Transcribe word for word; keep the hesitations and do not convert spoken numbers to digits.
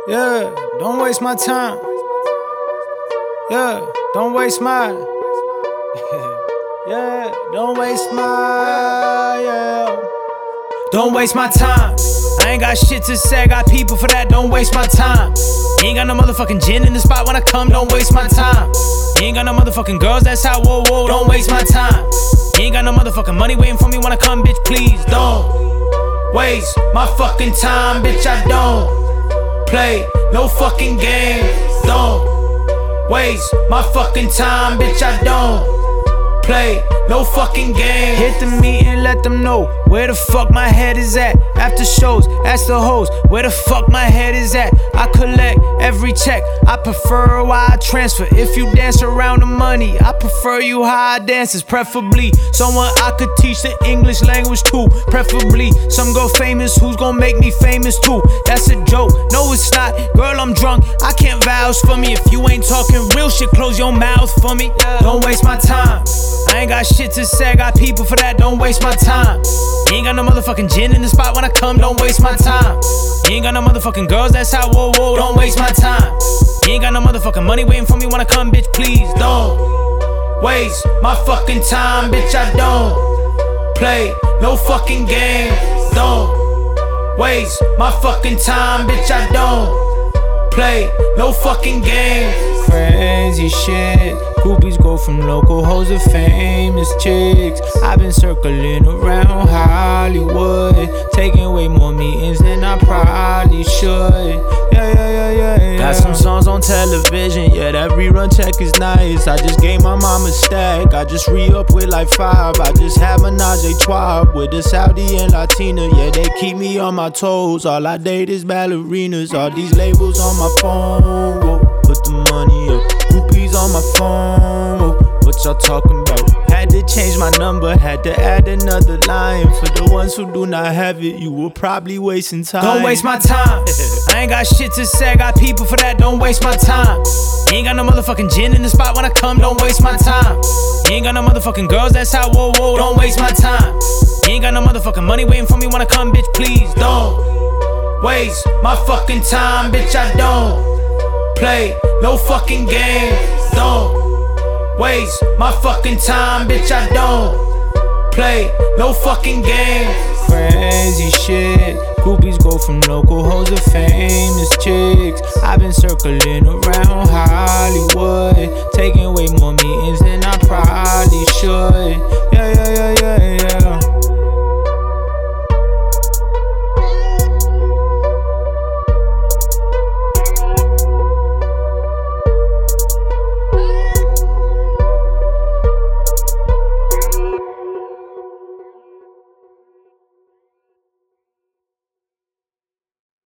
Yeah, don't waste my time. Yeah, don't waste my. Yeah, don't waste my. Yeah. Don't waste my time. I ain't got shit to say, I got people for that, don't waste my time. You ain't got no motherfucking gin in the spot when I come, don't waste my time. You ain't got no motherfucking girls, that's how, whoa, whoa, don't waste my time. You ain't got no motherfucking money waiting for me when I come, bitch, please don't waste my fucking time, bitch, I don't play no fucking games. Don't waste my fucking time, bitch, I don't play no fucking game. Hit the meeting, let them know where the fuck my head is at. After shows, ask the host where the fuck my head is at. I collect every check, I prefer why I transfer. If you dance around the money, I prefer you how I dance is preferably someone I could teach the English language to. Preferably some girl famous who's gonna make me famous too. That's a joke, no it's not, girl I'm drunk, I can't vouch for me. If you ain't talking real shit, close your mouth for me. Don't waste my time. I ain't got shit to say, I got people for that, don't waste my time. You ain't got no motherfucking gin in the spot when I come, don't waste my time. You ain't got no motherfucking girls, that's how, whoa, whoa, don't waste my time. You ain't got no motherfucking money waiting for me when I come, bitch, please don't waste my fucking time, bitch, I don't play no fucking games. Don't waste my fucking time, bitch, I don't play no fucking games. Crazy shit, groupies go from local hoes to famous chicks. I've been circling around Hollywood, taking way more meetings than I probably should. Yeah, yeah, yeah, yeah, yeah. Got some songs on television, yeah, that rerun check is nice. I just gave my mom a stack, I just re-up with like five. I just had Menage a Trois with a Saudi and Latina. Yeah, they keep me on my toes, all I date is ballerinas. All these labels on my phone, whoa, put the money up. Groupies on my phone, whoa, what y'all talking about? Had to change my number, had to add another line. For the ones who do not have it, you were probably wasting time. Don't waste my time. I ain't got shit to say, I got people for that, don't waste my time. You ain't got no motherfucking gin in the spot when I come, don't waste my time. You ain't got no motherfucking girls, that's how, whoa, whoa, don't waste my time. You ain't got no motherfucking money waiting for me when I come, bitch, please don't waste my fucking time, bitch, I don't play no fucking games. Don't waste my fucking time, bitch, I don't play no fucking games. Crazy shit, groupies go from local hoes to famous chicks. I've been circling around Hollywood, taking way more meetings than I probably should. Yeah, yeah, yeah, yeah, yeah.